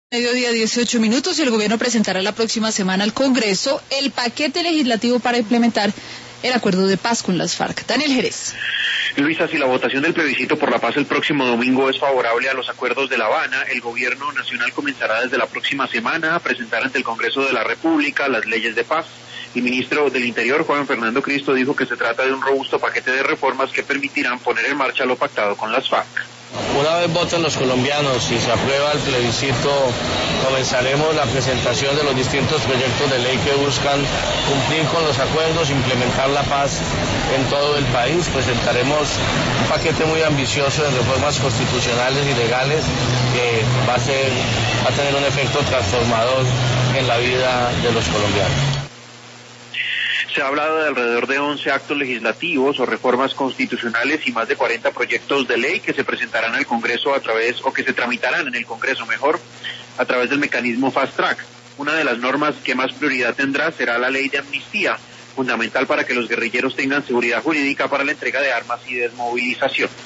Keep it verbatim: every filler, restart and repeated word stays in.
Mediodía dieciocho minutos y el gobierno presentará la próxima semana al Congreso el paquete legislativo para implementar el acuerdo de paz con las FARC. Daniel Jerez. Luisa, si la votación del plebiscito por la paz el próximo domingo es favorable a los acuerdos de La Habana, el gobierno nacional comenzará desde la próxima semana a presentar ante el Congreso de la República las leyes de paz. El ministro del Interior, Juan Fernando Cristo, dijo que se trata de un robusto paquete de reformas que permitirán poner en marcha lo pactado con las FARC. Una vez voten los colombianos y se aprueba el plebiscito, comenzaremos la presentación de los distintos proyectos de ley que buscan cumplir con los acuerdos, implementar la paz en todo el país. Presentaremos un paquete muy ambicioso de reformas constitucionales y legales que va a ser, va a tener un efecto transformador en la vida de los colombianos. Se ha hablado de alrededor de once actos legislativos o reformas constitucionales y más de cuarenta proyectos de ley que se presentarán al Congreso a través, o que se tramitarán en el Congreso mejor, a través del mecanismo Fast Track. Una de las normas que más prioridad tendrá será la ley de amnistía, fundamental para que los guerrilleros tengan seguridad jurídica para la entrega de armas y desmovilización.